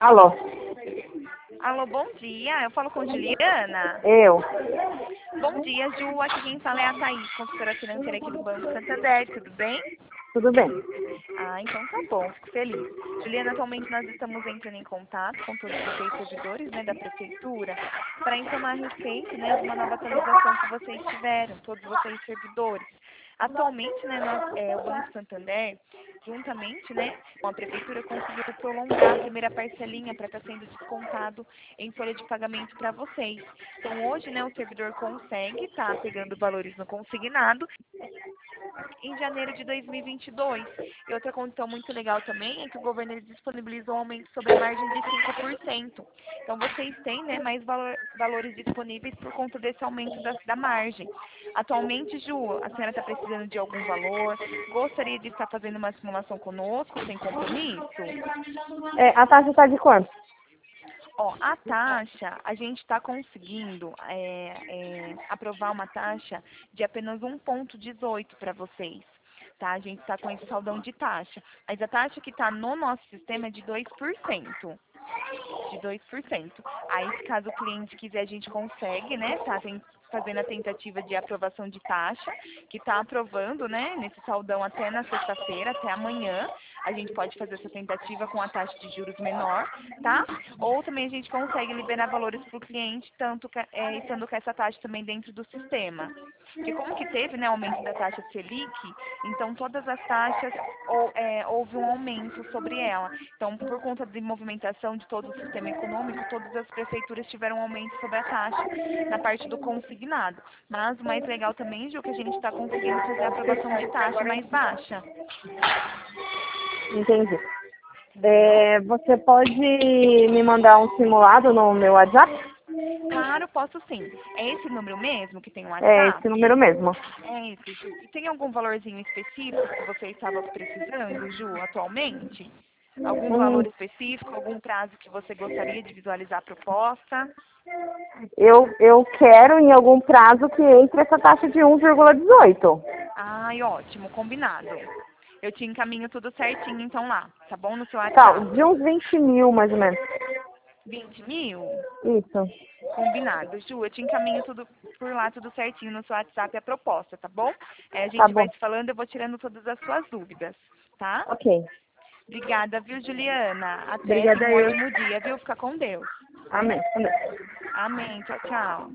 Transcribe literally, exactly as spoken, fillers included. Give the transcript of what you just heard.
Alô, Alô, bom dia. Eu falo com Juliana. eu. Bom dia, Ju. Aqui quem fala é a Thaís, consultora financeira aqui do Banco Santander. Tudo bem? Tudo bem? Ah, então tá bom. Fico feliz. Juliana, atualmente nós estamos entrando em contato com todos vocês servidores, né, da prefeitura para informar a respeito, né, de uma nova atualização que vocês tiveram, todos vocês servidores. Atualmente, né, nós, é, o Banco Santander, juntamente, né, com a prefeitura, conseguiu prolongar a primeira parcelinha para estar sendo descontado em folha de pagamento para vocês. Então, hoje, né, o servidor consegue estar pegando valores no consignado em janeiro de dois mil e vinte e dois. E outra condição muito legal também é que o governo ele disponibilizou um aumento sobre a margem de cinco por cento. Então, vocês têm, né, mais valor, valores disponíveis por conta desse aumento da, da margem. Atualmente, Ju, a senhora está precisando de algum valor? Gostaria de estar fazendo uma simulação conosco, sem compromisso? É, a taxa está de quanto? Ó, a taxa, a gente está conseguindo é, é, aprovar uma taxa de apenas um vírgula dezoito para vocês. Tá? A gente está com esse saldão de taxa. Mas a taxa que está no nosso sistema é de dois por cento. De dois por cento. Aí, se caso o cliente quiser, a gente consegue, né? Tá tem- fazendo a tentativa de aprovação de taxa, que está aprovando, né? Nesse saldão até na sexta-feira, até amanhã. A gente pode fazer essa tentativa com a taxa de juros menor, tá? Ou também a gente consegue liberar valores para o cliente, tanto que, é, estando com essa taxa também dentro do sistema. Porque como que teve, né, aumento da taxa Selic, então todas as taxas ou, é, houve um aumento sobre ela. Então, por conta de movimentação de todo o sistema econômico, todas as prefeituras tiveram um aumento sobre a taxa na parte do consignado. Mas o mais legal também, Ju, que a gente está conseguindo fazer a aprovação de taxa mais baixa. Entendi. Entendeu? É, você pode me mandar um simulado no meu WhatsApp? Claro, posso sim. É esse número mesmo que tem o É esse WhatsApp? número mesmo. É esse, Ju. E tem algum valorzinho específico que você estava precisando, Ju, atualmente? Algum Hum, valor específico, algum prazo que você gostaria de visualizar a proposta? eu, eu quero em algum prazo que entre essa taxa de um vírgula dezoito. Ai, ótimo, combinado. Eu te encaminho tudo certinho, então, lá, tá bom? No seu Tá, WhatsApp. de uns vinte mil mais ou menos. vinte mil? Isso. Combinado. Ju, eu te encaminho tudo por lá, tudo certinho no seu WhatsApp, a proposta, tá bom? É, a Tá gente vai bom. se falando, eu vou tirando todas as suas dúvidas, tá? Ok. Obrigada, viu, Juliana? Até, tenha Obrigada um eu. ótimo dia, viu? Fica com Deus. Amém. Amém. Tchau, tchau.